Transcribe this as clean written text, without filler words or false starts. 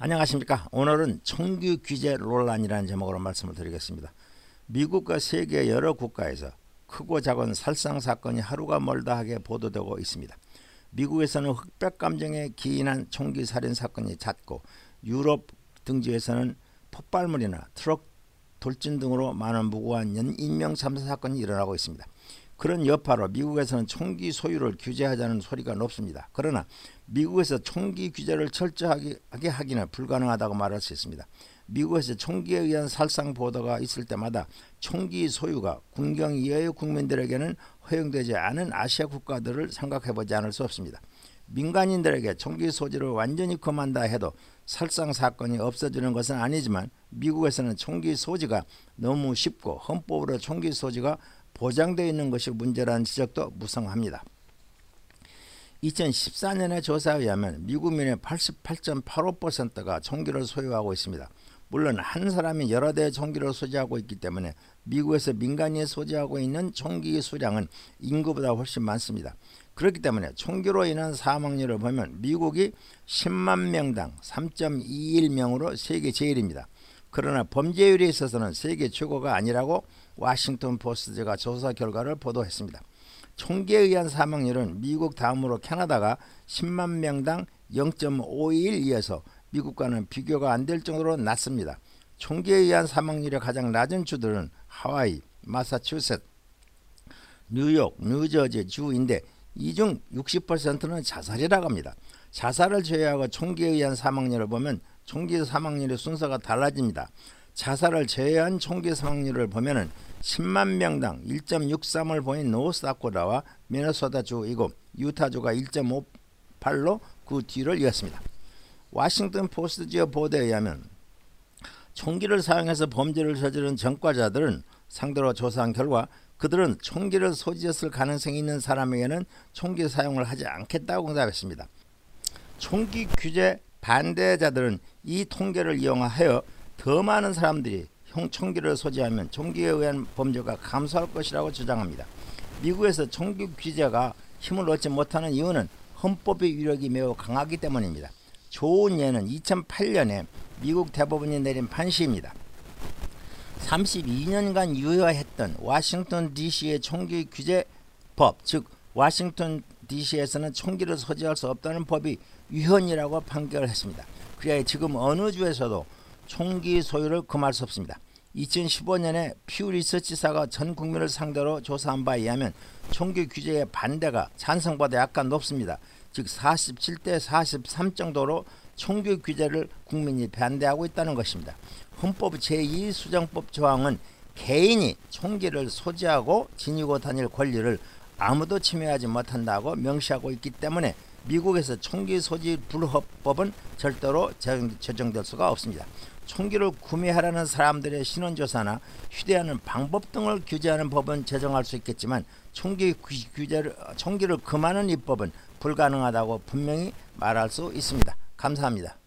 안녕하십니까. 오늘은 총기 규제 논란이라는 제목으로 말씀을 드리겠습니다. 미국과 세계 여러 국가에서 크고 작은 살상 사건이 하루가 멀다 하게 보도되고 있습니다. 미국에서는 흑백 감정에 기인한 총기 살인 사건이 잦고, 유럽 등지에서는 폭발물이나 트럭 돌진 등으로 많은 무고한 인명 참사 사건이 일어나고 있습니다. 그런 여파로 미국에서는 총기 소유를 규제하자는 소리가 높습니다. 그러나 미국에서 총기 규제를 철저하게 하기는 불가능하다고 말할 수 있습니다. 미국에서 총기에 의한 살상 보도가 있을 때마다 총기 소유가 군경 이하의 국민들에게는 허용되지 않은 아시아 국가들을 생각해보지 않을 수 없습니다. 민간인들에게 총기 소지를 완전히 금한다 해도 살상 사건이 없어지는 것은 아니지만, 미국에서는 총기 소지가 너무 쉽고 헌법으로 총기 소지가 보장되어 있는 것이 문제라는 지적도 무성합니다. 2014년의 조사에 의하면 미국민의 88.85%가 총기를 소유하고 있습니다. 물론 한 사람이 여러 대의 총기를 소지하고 있기 때문에 미국에서 민간인이 소지하고 있는 총기 수량은 인구보다 훨씬 많습니다. 그렇기 때문에 총기로 인한 사망률을 보면 미국이 10만 명당 3.21명으로 세계 제일입니다. 그러나 범죄율에 있어서는 세계 최고가 아니라고 워싱턴 포스트가 조사 결과를 보도했습니다. 총기에 의한 사망률은 미국 다음으로 캐나다가 10만 명당 0.512에서 미국과는 비교가 안 될 정도로 낮습니다. 총기에 의한 사망률이 가장 낮은 주들은 하와이, 마사추세츠, 뉴욕, 뉴저지 주인데, 이 중 60%는 자살이라고 합니다. 자살을 제외하고 총기에 의한 사망률을 보면 총기 사망률의 순서가 달라집니다. 자살을 제외한 총기 사망률을 보면은 10만 명당 1.63을 보인 노스다코타와 미네소타주이고, 유타주가 1.58로 그 뒤를 이었습니다. 워싱턴 포스트지의 보도에 의하면 총기를 사용해서 범죄를 저지른 전과자들은 상대로 조사한 결과 그들은 총기를 소지했을 가능성이 있는 사람에게는 총기 사용을 하지 않겠다고 응답했습니다. 총기 규제 반대자들은 이 통계를 이용하여 더 많은 사람들이 총기를 소지하면 총기에 의한 범죄가 감소할 것이라고 주장합니다. 미국에서 총기 규제가 힘을 얻지 못하는 이유는 헌법의 위력이 매우 강하기 때문입니다. 좋은 예는 2008년에 미국 대법원이 내린 판시입니다. 32년간 유효했던 워싱턴 DC의 총기 규제법, 즉 워싱턴 DC에서는 총기를 소지할 수 없다는 법이 위헌이라고 판결을 했습니다. 그래야 지금 어느 주에서도 총기 소유를 금할 수 없습니다. 2015년에 퓨 리서치사가 전 국민을 상대로 조사한 바에 의하면 총기 규제의 반대가 찬성보다 약간 높습니다. 즉 47대 43 정도로 총기 규제를 국민이 반대하고 있다는 것입니다. 헌법 제2수정법 조항은 개인이 총기를 소지하고 지니고 다닐 권리를 아무도 침해하지 못한다고 명시하고 있기 때문에 미국에서 총기 소지 불법은 절대로 제정될 수가 없습니다. 총기를 구매하라는 사람들의 신원조사나 휴대하는 방법 등을 규제하는 법은 제정할 수 있겠지만 총기를 금하는 입법은 불가능하다고 분명히 말할 수 있습니다. 감사합니다.